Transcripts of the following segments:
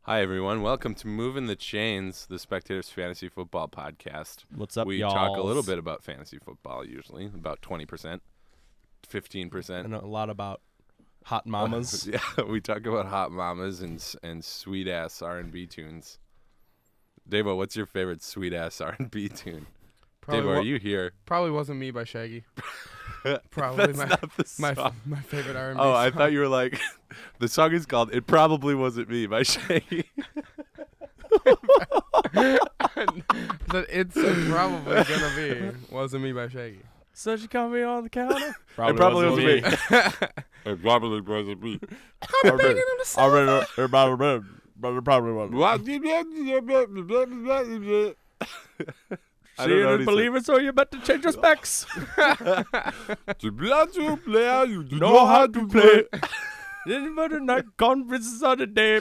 Hi, everyone. Welcome to Moving the Chains, the Spectators Fantasy Football Podcast. What's up, We y'all? talk a little bit about fantasy football, usually, about 20%, 15%. And a lot about hot mamas. Yeah, we talk about hot mamas and sweet-ass R&B tunes. Davo, what's your favorite sweet-ass R&B tune? Davo, are you here? Probably wasn't me by Shaggy. That's Probably not the song. my favorite R&B. Oh, I song. thought you were like, the song is called It Probably Wasn't Me by Shaggy. That it's probably gonna be wasn't me by Shaggy. So she caught me on the counter. It probably wasn't me. It probably wasn't me. Probably wasn't. I She don't know didn't believe it, so you better change your specs. To play, you do Know how to play. Anybody night conferences on the day.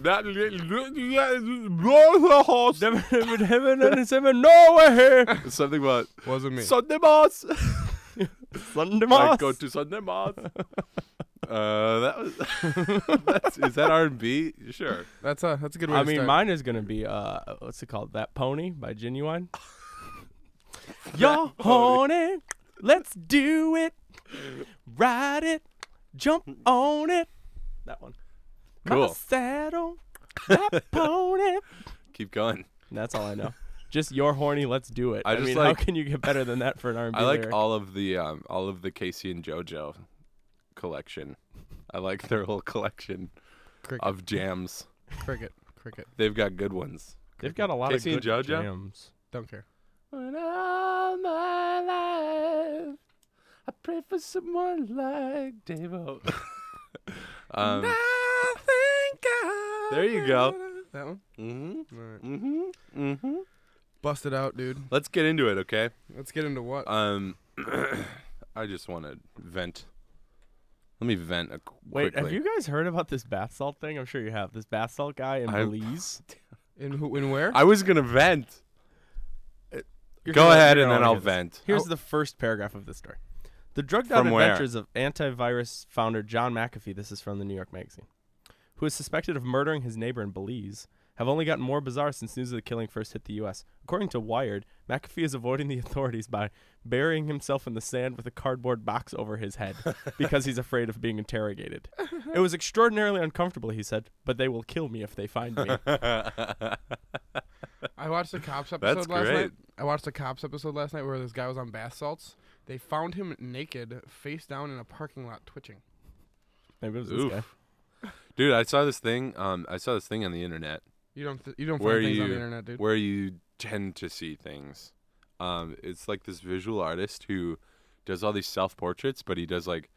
Never in heaven and it's heaven nowhere. Something about Wasn't me. Sunday Mass. Sunday Like, Mass. go to Sunday Mass. That was. Is that R&B? Sure. That's a good way I to mean, start. mine is gonna be what's it called? That Pony by Genuine. You're horny. Let's do it. Ride it. Jump on it. That one. My Cool. saddle. That pony. Keep going. That's all I know. Just you're horny. Let's do it. I I just mean, like- how can you get better than that for an R&B I like lyric? all of the Casey and JoJo collection. I like their whole collection Cricket, of jams. cricket. They've got good ones. They've got a lot Casey of and good JoJo? jams. Don't care. When all my life, I pray for someone like Davo. There you go. That one. Mm-hmm. All right. Mm-hmm. Mm-hmm. Bust it out, dude. Let's get into it, okay? Let's get into what? I just want to vent. Let me vent Wait, quickly. have you guys heard about this bath salt thing? I'm sure you have. This bath salt guy in Belize. In where? I was gonna vent. You're Go gonna- ahead, you're and gonna then I'll wanna hear this. vent. Here's Oh. the first paragraph of this story. The drugged-out From where? adventures of antivirus founder John McAfee, this is from the New York Magazine, who is suspected of murdering his neighbor in Belize, have only gotten more bizarre since news of the killing first hit the U.S. According to Wired, McAfee is avoiding the authorities by burying himself in the sand with a cardboard box over his head because he's afraid of being interrogated. It was extraordinarily uncomfortable, he said, but they will kill me if they find me. I watched the Cops That's episode last great. night. I watched the Cops episode last night where this guy was on bath salts. They found him naked, face down in a parking lot, twitching. Maybe it was this Oof. guy. Dude, I saw this thing. I saw this thing on the internet You don't Where find things you- on the internet, dude. where you tend to see things. It's like this visual artist who does all these self-portraits, but he does like,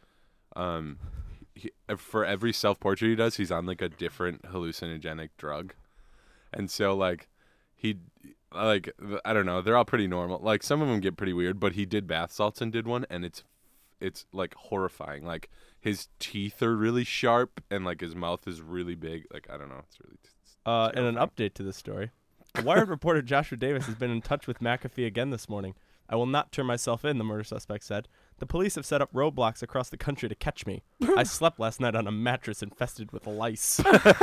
for every self-portrait he does, he's on like a different hallucinogenic drug, and so like I don't know, they're all pretty normal. Like some of them get pretty weird, but he did bath salts and did one, and it's like horrifying. Like his teeth are really sharp, and like his mouth is really big. Like I don't know, it's really. And an update to this story. The Wired reporter Joshua Davis has been in touch with McAfee again this morning. I will not turn myself in, the murder suspect said. The police have set up roadblocks across the country to catch me. I slept last night on a mattress infested with lice.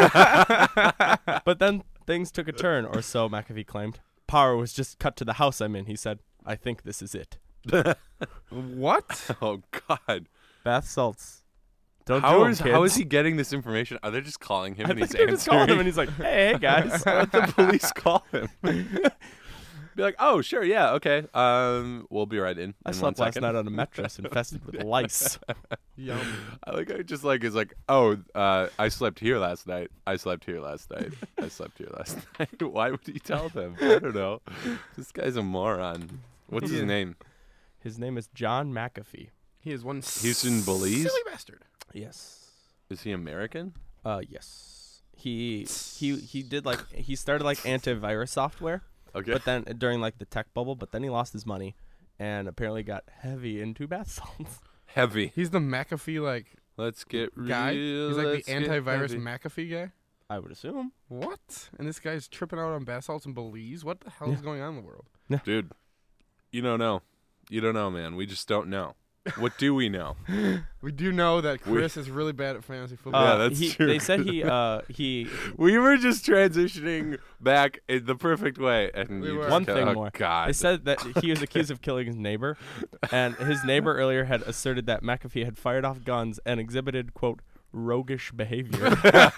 But then things took a turn, or so McAfee claimed. Power was just cut to the house I'm in, he said. I think this is it. What? Oh God. Bath salts. Don't How do 'em, is how is kids. he getting this information? Are they just calling him I and think he's they're just calling him answering? and he's like, hey guys. Why don't the police call him? Be like, oh sure, yeah, okay. We'll be right in. I in slept 1 last second. night on a mattress infested with lice. Yum. I like how he just like is like, oh, I slept here last night. I slept here last night. I slept here last night. Why would he tell them? I don't know. This guy's a moron. What's his Yeah. name? His name is John McAfee. He is one Houston, Belize? silly bastard. Yes. Is he American? Yes. He did like he started like antivirus software, Okay. but then during like the tech bubble, but then he lost his money and apparently got heavy into bath salts. Heavy. He's the McAfee Let's get real. guy. He's like let's the get antivirus heavy. McAfee guy. I would assume. What? And this guy's tripping out on bath salts in Belize. What the hell is going on in the world? Dude, you don't know. You don't know, man. We just don't know. What do we know? We do know that Chris is really bad at fantasy football. Yeah, that's true. They said he We were just transitioning back in the perfect way, and We you were. just One go, thing oh, more. God. They said that he was accused of killing his neighbor, and his neighbor earlier had asserted that McAfee had fired off guns and exhibited, quote, roguish behavior.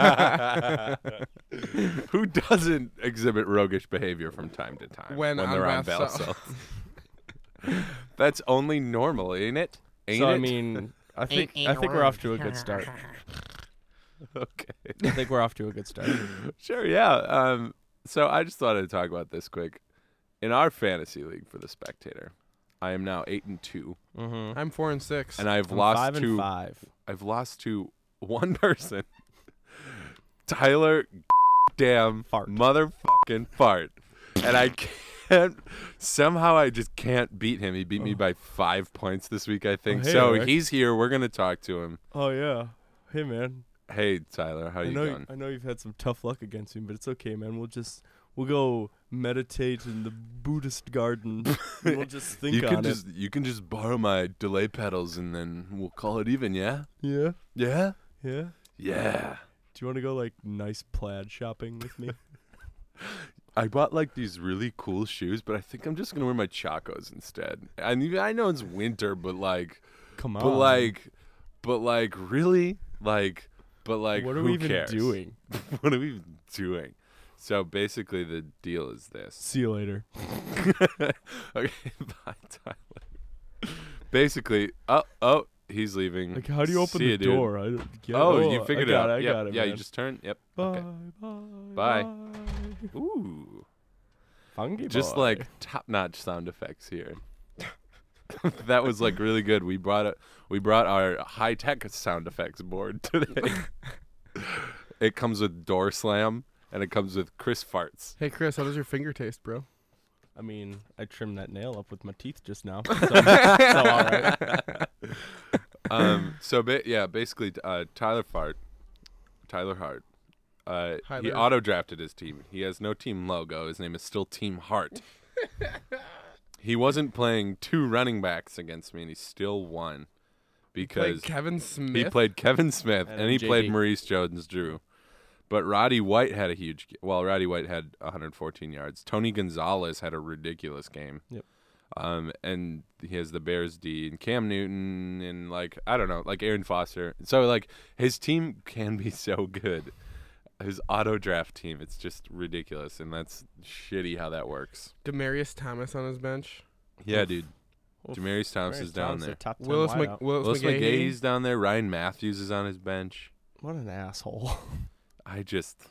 Who doesn't exhibit roguish behavior from time to time When on they're on bath bath salts. salts? That's only normal, ain't it? Ain't So it? I mean, I think we're off to a good start. Okay. I think we're off to a good start. Sure, yeah. So I just thought I'd talk about this quick. In our fantasy league for the Spectator, I am now 8-2, Mm-hmm. I'm 4-6. and I've I'm lost 5-5. I've lost to one person, Tyler, damn Fart. motherfucking fart, and I can't. Somehow I just can't beat him. He beat me by 5 points this week, I think. hey, So Eric. he's here. We're gonna talk to him. Oh yeah. Hey man. Hey, Tyler, how you doing? I know you've had some tough luck against me, but it's okay, man. We'll go meditate in the Buddhist garden. And we'll just think on it. You can just borrow my delay pedals and then we'll call it even. Yeah. Yeah. Yeah. Yeah. Yeah. Do you want to go like nice plaid shopping with me? I bought like these really cool shoes, but I think I'm just gonna wear my Chacos instead. I mean, I know it's winter, but like, Come on. but like, really, like, but like, what are who we even cares? doing? What are we even doing? So basically, the deal is this. See you later. Okay, bye, Tyler. Basically, oh, he's leaving. Like, how do you open See the ya, dude. door? I don't get Oh, you figured it out. I Yep. got it. Yeah, man. you just turn. Yep. Bye, Okay. bye, Bye. Ooh. Funky Just boy. like top-notch sound effects here. That was like really good. We brought our high-tech sound effects board today. It comes with door slam and it comes with Chris farts. Hey, Chris, how does your finger taste, bro? I mean, I trimmed that nail up with my teeth just now. So all right. Basically, Tyler Hart. Hi He there. auto-drafted his team. He has no team logo. His name is still Team Hart. He wasn't playing two running backs against me, and he still won because Like Kevin Smith. he played Kevin Smith And and he JD. played Maurice Jones-Drew. But Roddy White had a huge Roddy White had 114 yards. Tony Gonzalez had a ridiculous game. Yep. And he has the Bears D and Cam Newton and I don't know, like Aaron Foster. So like his team can be so good. His auto draft team, it's just ridiculous, and that's shitty how that works. Demarius Thomas on his bench. Yeah, Oof. dude. Oof. Demarius Thomas Marius is down Thomas, there. a top 10 Willis wideout. Willis McGahee. McGahee's down there. Ryan Matthews is on his bench. What an asshole. I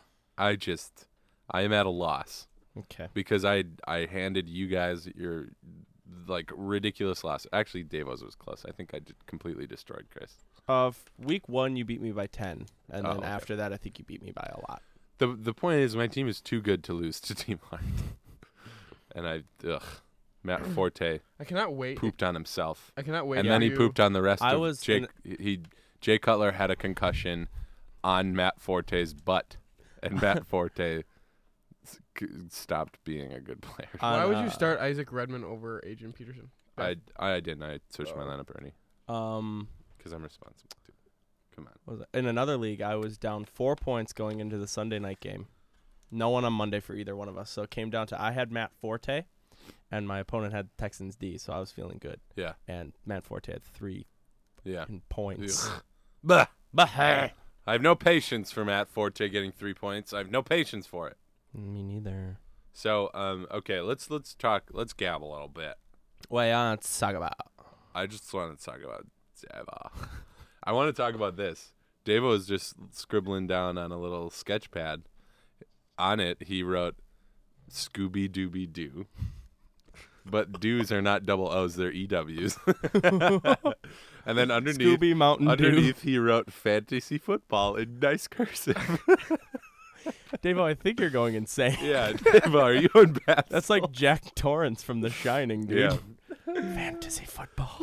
am at a loss Okay. because I handed you guys your like ridiculous loss. Actually, Davos was close. I think I completely destroyed Chris. Week 1, you beat me by 10, and Oh, then okay. after that, I think you beat me by a lot. The point is my team is too good to lose to Team Hart. And Matt Forte I cannot wait. pooped on himself. I cannot wait. And then he for you- pooped on the rest I of was Jake. Jay Cutler had a concussion on Matt Forte's butt, and Matt Forte stopped being a good player. Why would you Uh, start Isaac Redman over Adrian Peterson? I didn't. I switched my lineup, Ernie, because I'm responsible. Too. Come on. In another league, I was down 4 points going into the Sunday night game. No one on Monday for either one of us. So it came down to I had Matt Forte, and my opponent had Texans D, so I was feeling good. Yeah. And Matt Forte had 3 Yeah. points. Bah. But hey. I have no patience for Matt Forte getting 3 points. I have no patience for it. Me neither. So, okay, let's talk. Let's gab a little bit. What let's talk about? I just want to talk about Zava. I want to talk about this. Davo is just scribbling down on a little sketch pad. On it, he wrote Scooby Dooby Doo. But doos are not double O's, they're EWs. And then underneath, Scooby Mountain Dew. he wrote fantasy football in nice cursive. Davo, I think you're going insane. Yeah, Davo, are you in bath? That's like Jack Torrance from The Shining, dude. Yeah. Fantasy football.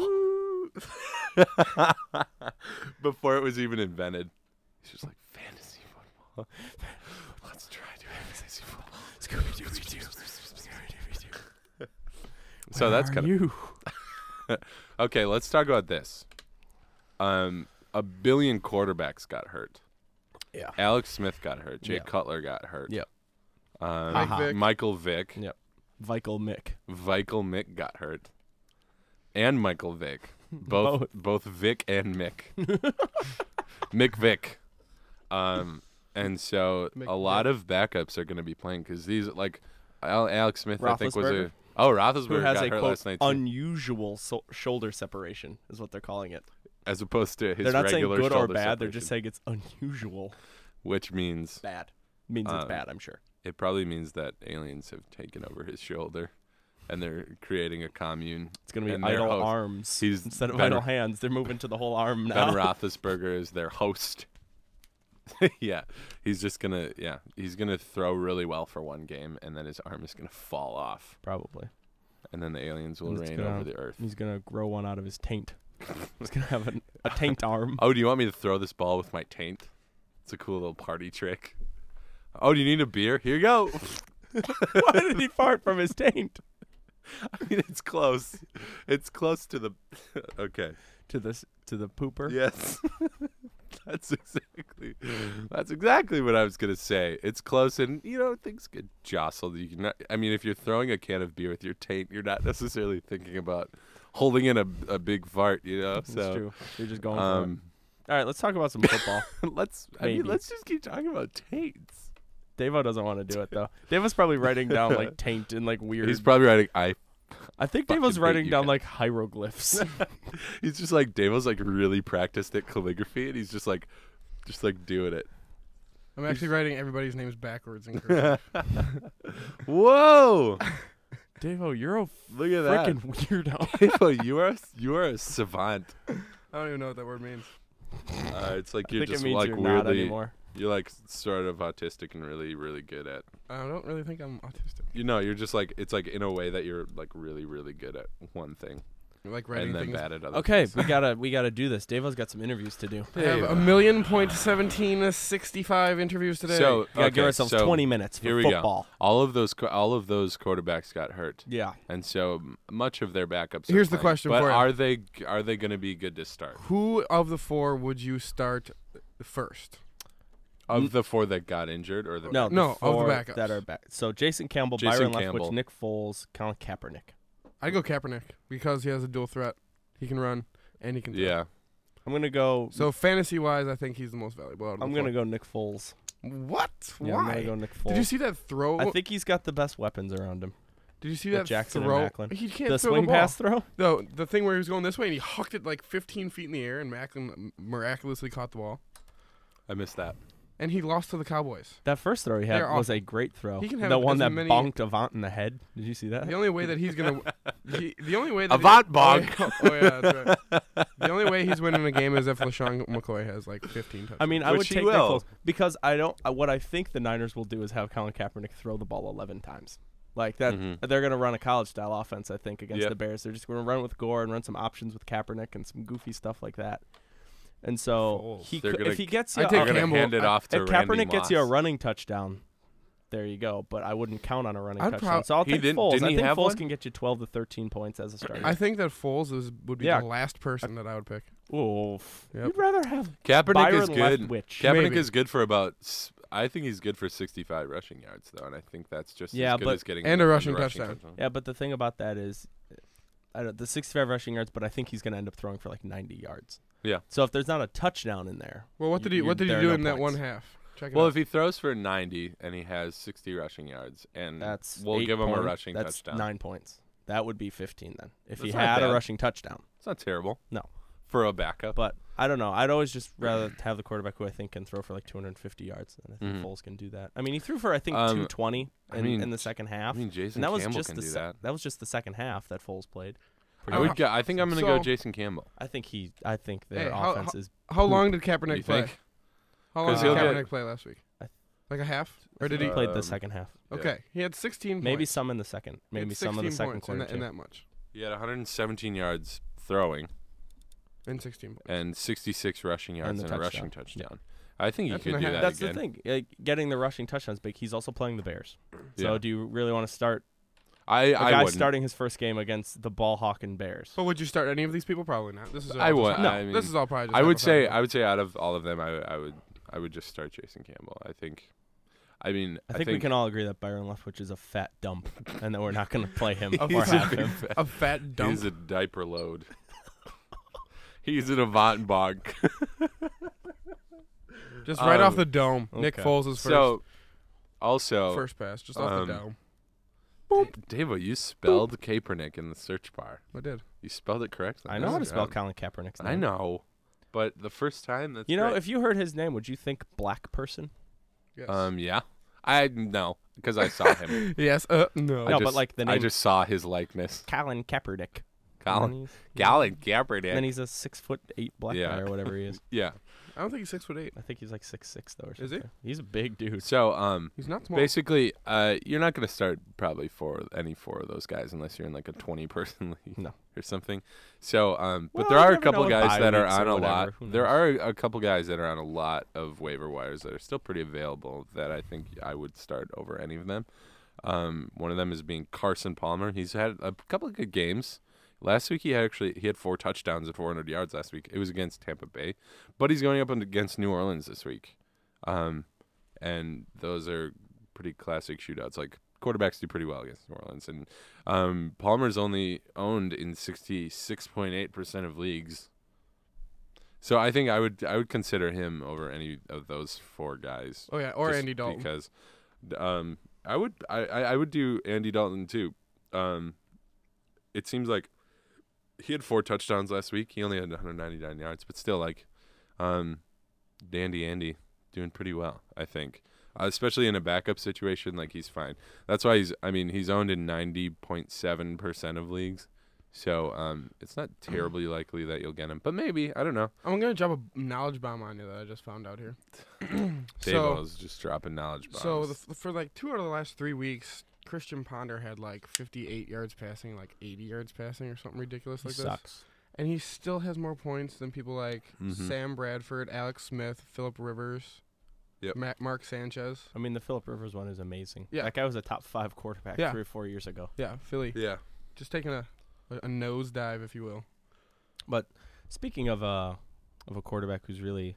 Before it was even invented. He's just like, fantasy football. Let's try doing fantasy football. Scooby Dooby Doo. So that's kind of you. Okay, let's talk about this. A billion quarterbacks got hurt. Yeah. Alex Smith got hurt. Jay Yeah. Cutler got hurt. Yep. Vic. Michael Vick. Yep. Michael Mick. Michael Mick got hurt. And Michael Vick. Both Vic and Mick. Mick Vick. And so Mick a lot Vick. of backups are going to be playing because these, like, Alex Smith, I think, was Roethlisberger? Roethlisberger Who has got a hurt quote last night, too, unusual shoulder separation is what they're calling it. as opposed to his They're not saying regular good or shoulder bad. They're just separation, saying it's unusual. which means Bad means it's Um, bad. I'm sure. it probably means that aliens have taken over his shoulder, and they're creating a commune. It's gonna be and their idle host- arms He's instead of Ben- idle hands. They're moving to the whole arm Ben now. Roethlisberger is their host. Yeah, he's gonna throw really well for one game, and then his arm is gonna fall off, Probably. and then the aliens will And it's reign gonna- over the earth. He's gonna grow one out of his taint. He's gonna have a taint arm. Oh, do you want me to throw this ball with my taint? It's a cool little party trick. Oh, do you need a beer? Here you go. Why did he fart from his taint? I mean, it's close. It's close to the. Okay. To the pooper. Yes. That's exactly what I was gonna say. It's close, and things get jostled. You can. I mean, if you're throwing a can of beer with your taint, you're not necessarily thinking about holding in a big fart. That's So true. You're just going for it. um, All right, let's talk about some football. let's Maybe. just keep talking about taints. Davo doesn't want to do it though. Davo's probably writing down like taint and like weird. He's probably writing. I think fucking Davo's hate writing you down guys. like hieroglyphs. He's just like Davo's like really practiced at calligraphy, and he's just like doing it. I'm actually writing everybody's names backwards in cursive. Whoa! Davo, you're a Look at that. freaking weirdo. Davo, you are a savant. I don't even know what that word means. It's like I you're think just it means like you're not weirdly. anymore. You're like sort of autistic and really, really good at. I don't really think I'm autistic. You're just like it's like in a way that you're like really, really good at one thing I like writing and then things. bad at other. Okay, things. we gotta do this. Davo's got some interviews to do. I have Dave. 1,000,000.1765 interviews today. So We gotta give okay, ourselves so 20 minutes for here we football. go. All of those quarterbacks got hurt, Yeah. and so much of their backups. Here's are the playing. question But for you. are they going to be good to start? Who of the four would you start first? Of the four that got injured, or the No, No, of the four backups. that are back. So Jason Campbell, Jason Byron Campbell. Leftwich, Nick Foles, Colin Kaepernick. I'd go Kaepernick because he has a dual threat. He can run and he can throw. Yeah. I'm gonna go. So fantasy-wise, I think he's the most valuable out of the I'm four. gonna go Nick Foles. What? Yeah, Why? I'm gonna go Nick Foles. Did you see that throw? I think he's got the best weapons around him. Did you see with that Jackson and throw? Macklin. He can't The throw swing the ball. pass throw. No, the thing where he was going this way and he hucked it like 15 feet in the air, and Macklin miraculously caught the ball, I missed that. and he lost to the Cowboys. That first throw he had They're was awful. a great throw. He can have the one as that many- bonked Avant in the head. Did you see that? The only way that he's gonna, the only way that Avant he, bonk. Oh yeah, that's right. The only way he's winning a game is if LaShawn McCoy has like 15 touchdowns. I mean, I Which would he take Nick will. Foles because I don't. What I think the Niners will do is have Colin Kaepernick throw the ball 11 times. Like that, Mhm. they're going to run a college-style offense. I think against Yep. the Bears, they're just going to run with Gore and run some options with Kaepernick and some goofy stuff like that. And so Foles. They're gonna- if he gets I you, take They're a, going to Campbell- hand it off to if Randy Kaepernick gets you a Moss. running touchdown, there you go. But I wouldn't count on a running I'd touchdown. So I'll He take didn't- Foles. didn't I he think have Foles one? can get you 12 to 13 points as a starter. I think that Foles would be Yeah. the last person that I would pick. Oof. Yep. You'd rather have Kaepernick Byron is good. Leftwich. Kaepernick Maybe. is good for about. I think he's good for 65 rushing yards, though, and I think that's just Yeah, as good but- as getting And the- a the rushing touchdown. Yeah, but the thing about that is, the 65 rushing yards, but I think he's going to end up throwing for like 90 yards. Yeah. So if there's not a touchdown in there, Well, what did he There are do no in that points. one half? Check it Well, out. if he throws for 90 and he has 60 rushing yards, and that's we'll 8 give him a points. rushing That's touchdown. 9 points. That would be 15 then. If he That's not had a bad. rushing touchdown. It's not terrible. No. For a backup. But I don't know. I'd always just rather have the quarterback who I think can throw for like 250 yards. And I think Mhm. Foles can do that. I mean, he threw for I think 220 I mean, in the second half. I mean, Jason and that was Campbell just can the do se- that. that was just the second half that Foles played. I think I'm going to go So- Jason Campbell. I think their Hey, how- offense is How long did You Kaepernick play? think? How long 'Cause did he'll Kaepernick get- play last week? I- Like a half? Or did he? played Um, the second half. Yeah. Okay, he had 16 Maybe points. some in the second. He had Maybe some in the 16 second points quarter in too. that much. He had 117 yards throwing In 16 points. and 66 rushing yards the and a touchdown. rushing touchdown. I think he That's could and do a half. that That's again. the thing. Getting the rushing touchdowns big. He's also playing the Bears. So Yeah. do you really want to start? I A guy wouldn't. starting his first game against the ball hawking Bears. But would you start any of these people? Probably not. This is all I just would. hy- No. I mean, This is all probably. Just I would say hypothetical. out of all of them, I would just start Jason Campbell. I think. I mean, I think we can all agree that Byron Leftwich is a fat dump, and that we're not going to play him A or have fat- him. a fat dump. He's a diaper load. He's an avant bog. Just right off Um, the dome. Nick okay. Foles is first. So, also, First pass, just off the um, dome. Davo, you spelled Kaepernick in the search bar. I did. You spelled it correctly. I know how to Good spell job. Colin Kaepernick's name. I know, but the first time, that's You know, great. if you heard his name, would you think black person? Yes. Yeah, I know because I saw him. Yes. No. No, but like the I name- just saw his likeness. Colin Kaepernick. Colin And Colin then Kaepernick. he's a 6'8" black Yeah. guy or whatever he is. Yeah. I don't think he's 6'8". I think he's like 6'6" though or Is he? something. He's a big dude. So He's not small. basically, you're not going to start probably any four of those guys unless you're in like a 20-person league No. or something. So, but Well, there you are a never couple know with guys bye that are weeks or on a whatever. lot. Who There knows? are a couple guys that are on a lot of waiver wires that are still pretty available that I think I would start over any of them. One of them is being Carson Palmer. He's had a couple of good games. Last week he had 4 touchdowns and 400 yards last week. It was against Tampa Bay, but he's going up against New Orleans this week. And those are pretty classic shootouts. Like quarterbacks do pretty well against New Orleans, and Palmer's only owned in 66.8% of leagues. So I think I would consider him over any of those 4 guys. Oh yeah, or just Andy Dalton. because I would do Andy Dalton too. It seems like he had 4 touchdowns last week. He only had 199 yards, but still, like, Dandy Andy doing pretty well, I think. Especially in a backup situation, like he's fine. That's why he's owned in 90.7% of leagues. So it's not terribly likely that you'll get him, but maybe, I don't know. I'm gonna drop a knowledge bomb on you that I just found out here. Davo's just dropping knowledge bombs. So for like 2 out of the last 3 weeks, Christian Ponder had like 58 yards passing, like 80 yards passing, or something ridiculous He like this. sucks. And he still has more points than people like Mhm. Sam Bradford, Alex Smith, Phillip Rivers, Yep. Mark Sanchez. I mean, the Phillip Rivers one is amazing. Yeah. That guy was a top 5 quarterback Yeah. 3 or 4 years ago. Yeah, Philly. yeah. Just taking a nosedive, if you will. But speaking of a quarterback who's really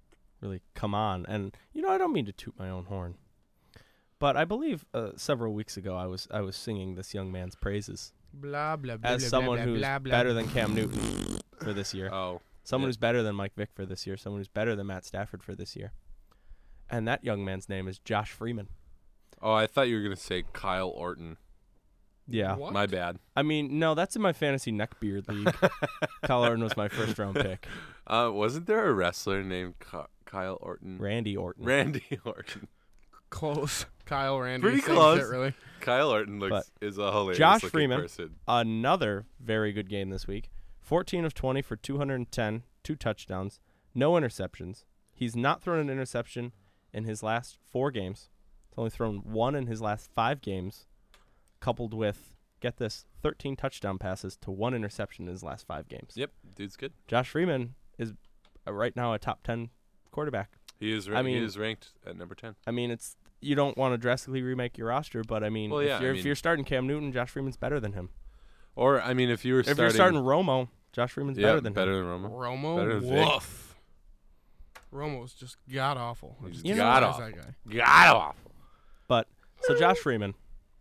come on, and I don't mean to toot my own horn, but I believe several weeks ago I was singing this young man's praises Blah blah blah. as blah, someone blah, who's blah, blah. better than Cam Newton for this year, Oh, someone yeah. who's better than Mike Vick for this year, someone who's better than Matt Stafford for this year, and that young man's name is Josh Freeman. Oh, I thought you were going to say Kyle Orton. Yeah, What? My bad. I mean, no, that's in my fantasy neckbeard league. Kyle Orton was my first round pick. Wasn't there a wrestler named Kyle Orton? Randy Orton. Randy Orton. Close. Kyle Randy. Pretty same close. Shit, really. Kyle Orton But is a hilarious Josh looking Freeman- person. Another very good game this week. 14 of 20 for 210, 2 touchdowns, no interceptions. He's not thrown an interception in his last 4 games. He's only thrown 1 in his last 5 games, coupled with, get this, 13 touchdown passes to 1 interception in his last 5 games. Yep, dude's good. Josh Freeman is right now a top 10 quarterback. He is. I mean- he is ranked at number 10. I mean, you don't want to drastically remake your roster, but I mean, Well, yeah, if you're starting Cam Newton, Josh Freeman's better than him. Or I mean, if you were If you're starting Romo, Josh Freeman's better than him. Romo. Romo. Better than Vic. Woof. Romo's just god awful. I He's just You know- despise god-awful. that guy. God awful. But so Josh Freeman,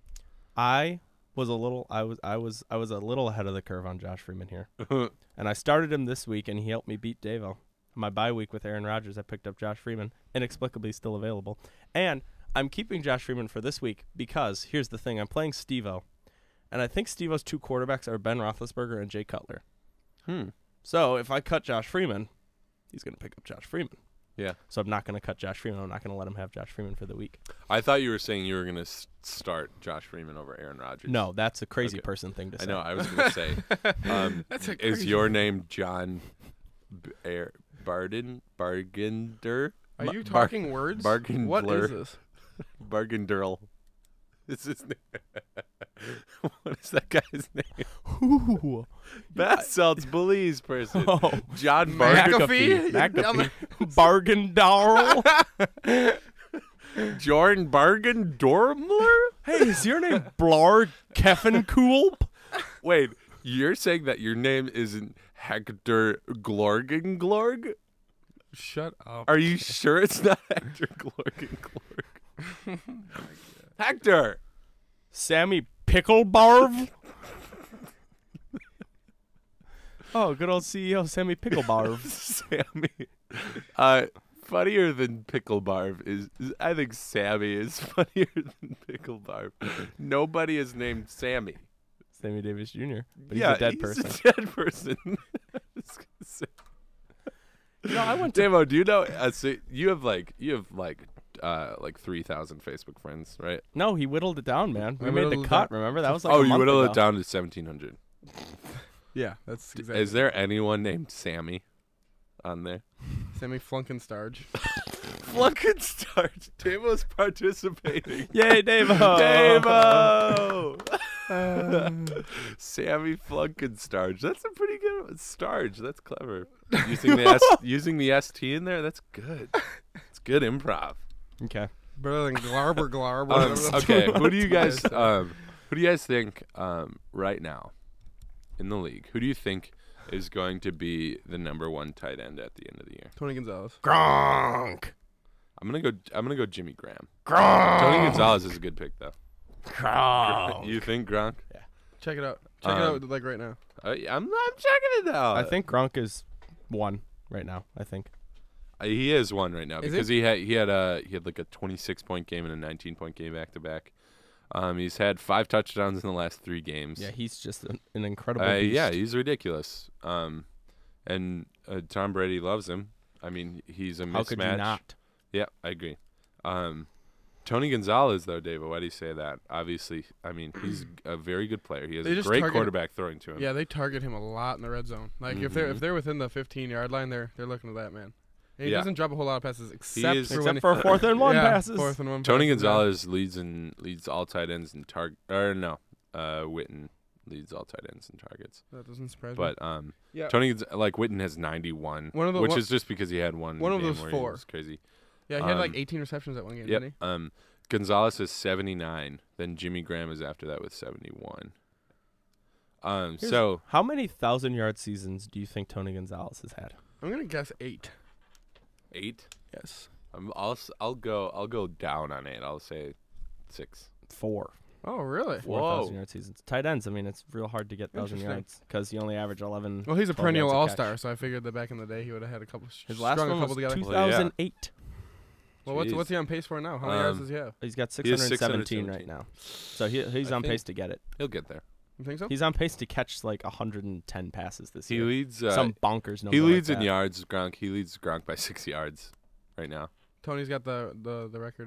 I was a little ahead of the curve on Josh Freeman here, and I started him this week, and he helped me beat Davo. My bye week with Aaron Rodgers, I picked up Josh Freeman, inexplicably still available, and I'm keeping Josh Freeman for this week because here's the thing: I'm playing Steve-O, and I think Steve-O's 2 quarterbacks are Ben Roethlisberger and Jay Cutler. So if I cut Josh Freeman, he's going to pick up Josh Freeman. Yeah. So I'm not going to cut Josh Freeman. I'm not going to let him have Josh Freeman for the week. I thought you were saying you were going to start Josh Freeman over Aaron Rodgers. No, that's a crazy Okay. person thing to say. I know. I was going to say, That's a is crazy your name John Bargender? Are you talking words? Bargain What blur. is this? Bargenderl. Is his name? What is that guy's name? Ooh. Bath salts Belize person. Oh. John McAfee? McAfee. Bargain Darl. Jordan Bargain Dormler? Hey, is your name Blar Keffenkulp? Wait, you're saying that your name isn't Hector Glorgenglorg? Shut up. Are you sure it's not Hector Glorgenglorg? Hector! Sammy Picklebarv? Oh, good old CEO Sammy Picklebarv. Sammy. Funnier than Picklebarv is I think Sammy is funnier than Picklebarv. Nobody is named Sammy. Sammy Davis Jr. But Yeah, he's a dead person. He's a dead person. I went to Damo, do you know? So you have like 3,000 Facebook friends, right? No, he whittled it down, man. We I made the whittled it cut, down. remember? That was like Oh, a you month whittled ago. it down to 1,700. Yeah, that's exactly. Is there anyone named Sammy on there? Sammy Flunkenstarge? Flunkenstarge. Damo's participating. Yay, Davo! Damo! Sammy Flunkenstarge. That's a pretty good one. Starge. That's clever. Using the ST in there, that's good. It's good improv. Okay. Better than Glarber Glarber. Okay, who do you guys think right now in the league? Who do you think is going to be the number one tight end at the end of the year? Tony Gonzalez. Gronk! I'm gonna go Jimmy Graham. Gronk! Tony Gonzalez is a good pick though. Gronk! You think Gronk? Check it out. Check it out like right now. I'm checking it out. I think Gronk is one right now, I think. He is one right now Is because he had like a 26-point game and a 19-point game back to back. He's had 5 touchdowns in the last 3 games. Yeah, he's just an incredible beast. Yeah, he's ridiculous. And Tom Brady loves him. I mean, he's a mismatch. How could you not? Yeah, I agree. Tony Gonzalez, though, David, why do you say that? Obviously, I mean, he's a very good player. He has They a just great target- quarterback throwing to him. Yeah, they target him a lot in the red zone. Like if they're within the 15-yard line, they're looking at that man. And he Yeah. doesn't drop a whole lot of passes except is- for when Except for 4th and 1 yeah, passes. 4th and 1 Tony passes, yeah. Gonzalez leads all tight ends in Witten leads all tight ends in targets. That doesn't surprise me. But Yeah. Witten has 91, which is just because he had one of game those where 4. He was crazy. Yeah, he had like um, 18 receptions at one game, Yep. didn't he? Gonzalez is 79. Then Jimmy Graham is after that with 71. So How many 1,000-yard seasons do you think Tony Gonzalez has had? I'm gonna guess 8. 8. Yes. I'll go down on 8. I'll say 6. 4. Oh, really? 4,000-yard seasons. Tight ends, I mean, it's real hard to get 1,000 Interesting. yards because you only average 11. Well, he's a 12 perennial yards a all-star, catch. so I figured that back in the day he would have had a couple. His last strung one a couple was together. 2008. Well, Jeez. what's he on pace for now? How many yards does he have? He's got He has 617 right now. So he's I on think- pace to get it. He'll get there. You think so? He's on pace to catch like 110 passes this He year. leads. Some bonkers number. He leads like in that. yards. Gronk. He leads Gronk by 6 yards right now. Tony's got the record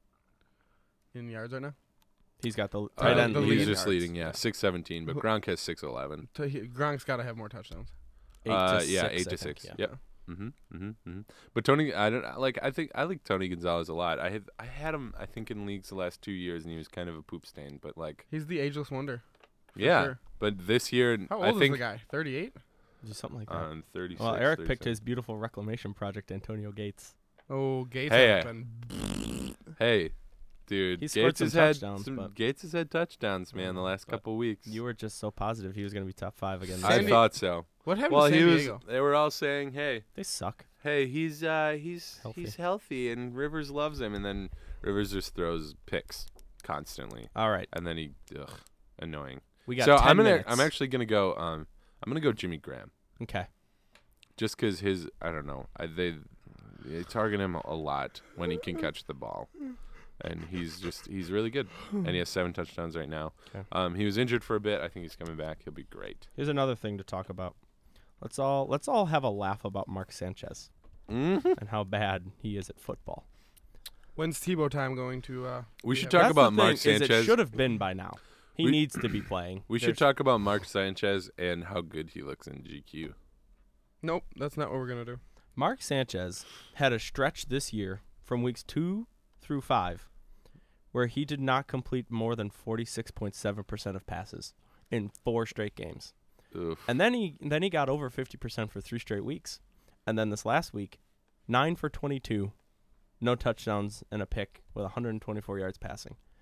in yards right now. He's got the tight end. the He's lead lead just yards. leading. Yeah, 617. But Gronk has 611. Gronk's got to have more touchdowns. 8 to Yeah, 6, 8 to I 6. think, yeah. Yep. But Tony, I like Tony Gonzalez a lot. I had him, I think, in leagues the last 2 years, and he was kind of a poop stain. But like, He's the ageless wonder. yeah. sure. But this year, How old I is think the guy? 38? Just something like that. 36. Well, Eric picked 37. his beautiful reclamation project, Antonio Gates. Oh, Gates Hey, has been. Hey, dude, He scored some touchdowns, but- Gates has had touchdowns, man, the last But couple weeks. You were just so positive he was going to be top 5 again. this I Sandy- year. thought so. What happened Well, to San Diego? They were all saying, "Hey, They suck. he's healthy, and Rivers loves him." And then Rivers just throws picks constantly, All right. and then annoying. We got So 10 minutes. I'm actually gonna go. I'm gonna go Jimmy Graham, Okay. just because I don't know. They target him a lot when he can catch the ball, and he's really good, and he has 7 touchdowns right now. Okay. He was injured for a bit. I think he's coming back. He'll be great. Here's another thing to talk about. Let's all have a laugh about Mark Sanchez Mm-hmm. and how bad he is at football. When's Tebow time going to? We should yeah, talk That's about the Mark thing, is Sanchez. It should have been by now. He We- needs to be playing. We should talk about Mark Sanchez and how good he looks in GQ. Nope, that's not what we're gonna do. Mark Sanchez had a stretch this year from weeks 2 through 5 where he did not complete more than 46.7% of passes in 4 straight games. Oof. And then he got over 50% for 3 straight weeks. And then this last week, 9 for 22, no touchdowns and a pick with 124 yards passing.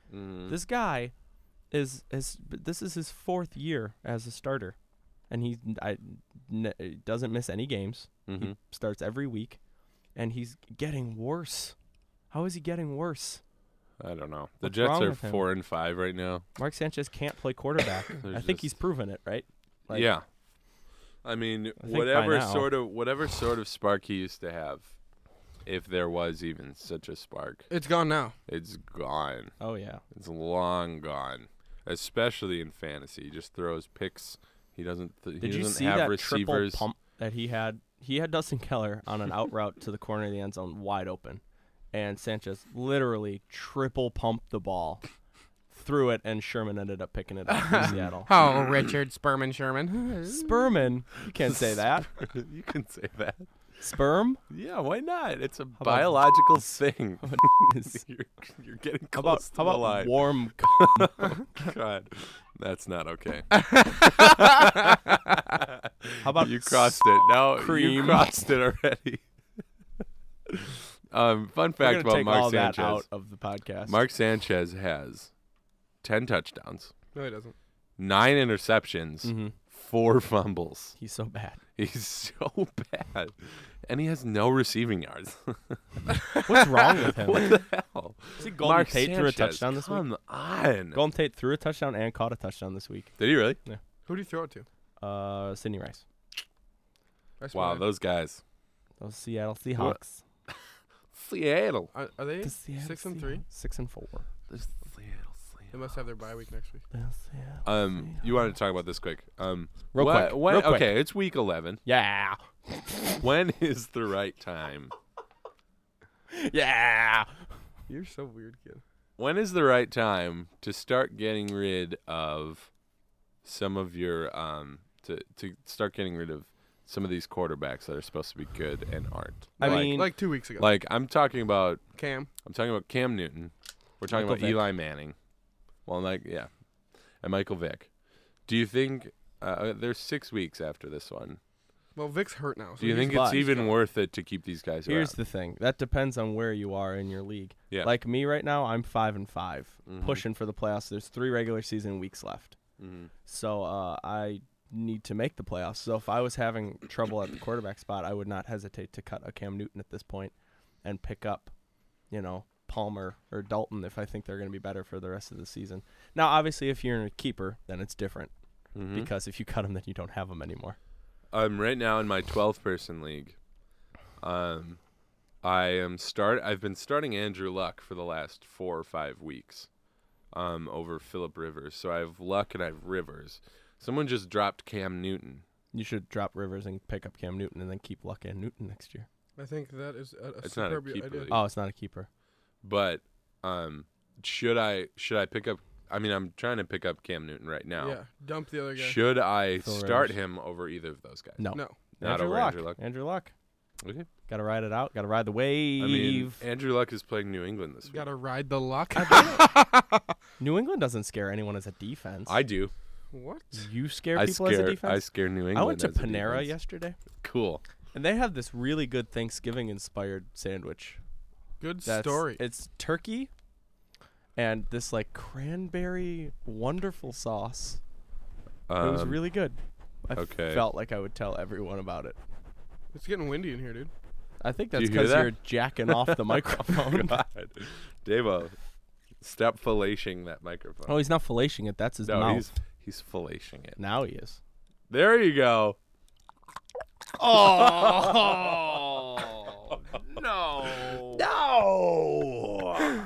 This guy this is his 4th year as a starter, and he doesn't miss any games. He starts every week, and he's getting worse. How is he getting worse? I don't know. The What's Jets wrong are with him? 4-5 right now. Mark Sanchez can't play quarterback. I think he's proven it, right? Like, yeah. I mean, I think by whatever now- sort of spark he used to have, if there was even such a spark, It's gone now. it's gone. Oh yeah. It's long gone. Especially in fantasy, he just throws picks. He doesn't. He Did you doesn't see have that receivers. triple pump that he had? He had Dustin Keller on an out route to the corner of the end zone, wide open, and Sanchez literally triple pumped the ball, threw it, and Sherman ended up picking it up for Seattle. Oh, Richard Sperman Sherman. Sperman, you can't say that. You can say that. Sperm? Yeah, why not? It's a about- biological thing. Is- You're getting How close about to the line. warm? God, that's not okay. How about You crossed it. Now you cream? crossed it already. Fun We're fact gonna about take Mark all that Sanchez. out of the podcast. Mark Sanchez has 10 touchdowns, No, he doesn't. 9 interceptions, Mm-hmm. 4 fumbles. He's so bad. He's so bad. And he has no receiving yards. What's wrong with him? What the hell? See, Golden Mark Tate threw a Sanchez, touchdown this week. Come on. Golden Tate threw a touchdown and caught a touchdown this week. Did he really? Who do you throw it to? Sidney Rice. That's Wow, why- those guys. Those Seattle Seahawks. Seattle. Are they The Seattle 6 and 3? 6 and 4. They must have their bye week next week. You wanted to talk about this quick. Real When, quick. okay, it's week 11. Yeah. When is the right time? Yeah. You're so weird, kid. When is the right time to start getting rid of some of your to start getting rid of some of these quarterbacks that are supposed to be good and aren't? I Like- mean, Like 2 weeks ago. like I'm talking about Cam. Cam Newton. We're talking Michael about Vick. Eli Manning. Well, and Michael Vick. Do you think there's 6 weeks after this one? Well, Vic's hurt now. So Do you think But- it's even worth it to keep these guys here's around? the thing. That depends on where you are in your league. Yeah. Like me right now, I'm 5-5, Mhm. pushing for the playoffs. There's 3 regular season weeks left. Mhm. So I need to make the playoffs. So if I was having trouble at the quarterback spot, I would not hesitate to cut a Cam Newton at this point and pick up, Palmer or Dalton if I think they're going to be better for the rest of the season. Now, obviously, if you're in a keeper, then it's different Mhm. because if you cut them, then you don't have them anymore. Right now in my 12-person league, I've been starting Andrew Luck for the last 4 or 5 weeks, over Phillip Rivers. So I have Luck and I have Rivers. Someone just dropped Cam Newton. You should drop Rivers and pick up Cam Newton and then keep Luck and Newton next year. I think that is a It's not a superb keeper idea. league. Oh, it's not a keeper. But should I pick up? I mean, I'm trying to pick up Cam Newton right now. Yeah, dump the other guy. Should I Phil start Rivers. him over either of those guys? No. No. Not Andrew over Luck. Andrew Luck. Andrew Luck. Okay. Got to ride it out. Got to ride the wave. I mean, Andrew Luck is playing New England this week. Gotta ride the luck. New England doesn't scare anyone as a defense. I do. What? You scare I people as a scare defense? New England. I went to as a Panera defense. yesterday, Cool. and they have this really good Thanksgiving-inspired sandwich. Good That's, story. It's turkey and this cranberry wonderful sauce. It was really good. I okay. felt like I would tell everyone about it. It's getting windy in here, dude. I think Do that's you hear because that? you're jacking off the microphone. God. Davo, stop filleting that microphone. Oh, he's not filleting it. That's his no, mouth. he's filleting it. Now he is. There you go. Oh no! No.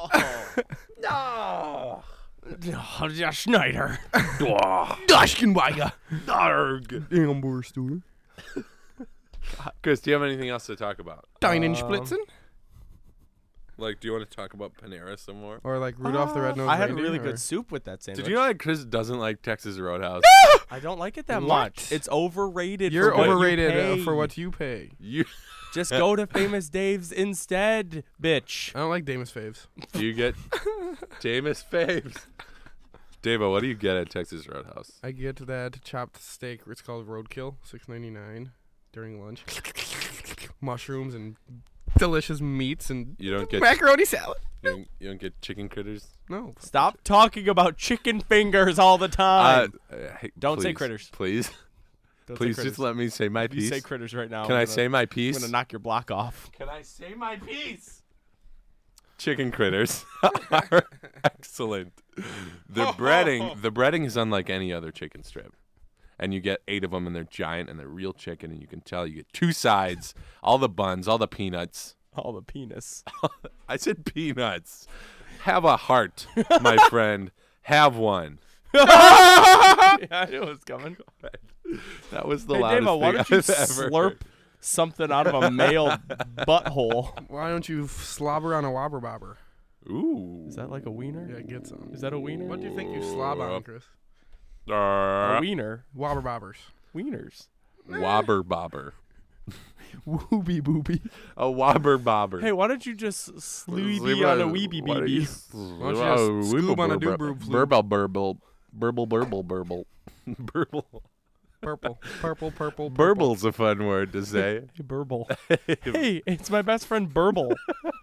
No! Schneider. Daschenweiger. Darg. Amberstuhl. Chris, do you have anything else to talk about? Deinensplitzen? Like, do you want to talk about Panera some more? Or like Rudolph the Red-Nosed I had a Reindeer, really or- good soup with that sandwich. Did you know that Chris doesn't like Texas Roadhouse? I don't like it that What? much. It's overrated. You're for what you overrated pay. for what you pay. You Just go to Famous Dave's instead, bitch. I don't like Damus Faves. do you get Damus Faves? Davo, what do you get at Texas Roadhouse? I get that chopped steak. It's called Roadkill, $6.99 during lunch. Mushrooms and delicious meats and You don't get macaroni salad. you don't get chicken critters. No. Stop talking about chicken fingers all the time. Hey, Don't say please, critters. please. Don't say Please critters. just let me say my If you piece. say critters right now. Can I say my I'm piece? gonna knock your block off. Can I say my piece? Chicken critters are excellent. The breading is unlike any other chicken strip. And you get 8 of them, and they're giant, and they're real chicken, and you can tell you get 2 sides, all the buns, all the peanuts. All the penis. I said peanuts. Have a heart, my friend. Have one. Yeah, I knew it was coming. That was the Hey, loudest Davo, why thing don't you I've ever slurp heard. something out of a male butthole? Why don't you slobber on a wobber bobber? Ooh. Is that like a wiener? Yeah, get some. Is that a wiener? What do you think you slob on, Chris? A wiener. Wobber bobbers. Wieners. Wobber bobber. Wooby booby. A wobber bobber. Hey, why don't you just sleepy on a weeby BB? Why don't you just scoop on a doobroo flute? Burble, burble, burble, burble, burble. Burble. Purple. Burble's a fun word to say. Hey, Burble. Hey, it's my best friend Burble.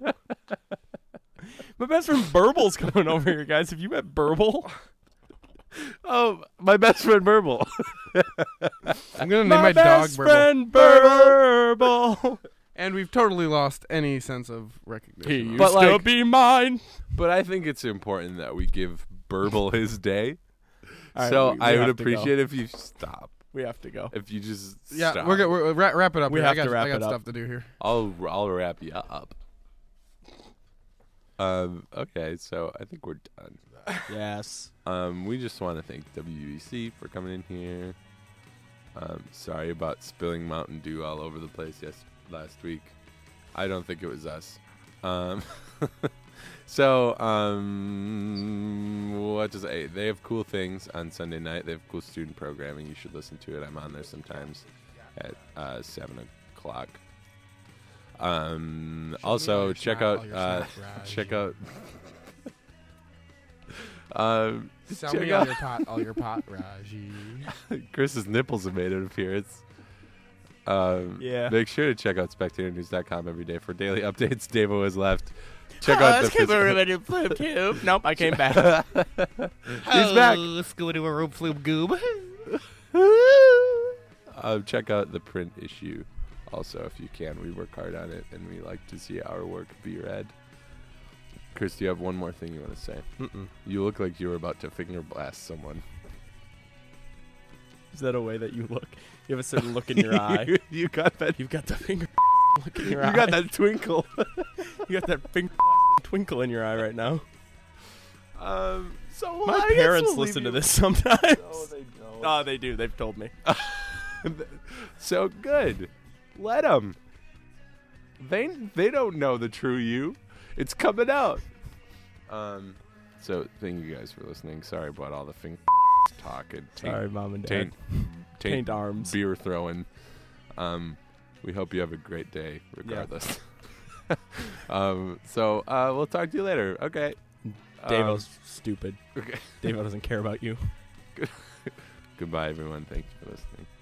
My best friend Burble's coming over here, guys. Have you met Burble? Oh, my best friend Burble. I'm gonna name my dog best Burble. friend Burble. And we've totally lost any sense of recognition. He on used it. But, to like- be mine. But I think it's important that we give Burble his day. All right, So we I would have to go. appreciate if you stop. We have to go. If you just Yeah, stop. we're good. We're wrap it up. We here. have to wrap I got it up. stuff to do here. I'll wrap you up. Okay, so I think we're done. Yes. We just want to thank WEC for coming in here. Sorry about spilling Mountain Dew all over the place last week. I don't think it was us. So, what does they have cool things on Sunday night. They have cool student programming. You should listen to it. I'm on there sometimes at 7 o'clock. Also, check out Sell check me out all your pot, Raji. Chris's nipples have made an appearance. Yeah. Make sure to check out SpectatorNews.com every day for daily updates. Davo has left. Check out the physical. Nope, I came back. He's back. Let's go to a rope flube goob. Check out the print issue. Also, if you can, we work hard on it, and we like to see our work be read. Chris, do you have one more thing you want to say? Mm-mm. You look like you were about to finger blast someone. Is that a way that you look? You have a certain look in your eye. You got that. You've got the finger look in your You eye. got that twinkle. You got that finger twinkle in your eye right now. So My I guess parents we'll leave listen you- to this sometimes. No, they don't. Oh, they do. They've told me. So good. Let them. They don't know the true you. It's coming out. So thank you guys for listening. Sorry about all the finger talk and Sorry, Mom and Dad. taint arms. beer throwing. We hope you have a great day regardless. So we'll talk to you later. Okay. Davo's stupid. Okay. Davo doesn't care about you. Goodbye, everyone. Thanks for listening.